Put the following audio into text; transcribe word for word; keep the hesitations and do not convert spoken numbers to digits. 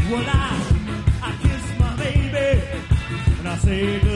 when I, I kiss my baby and I say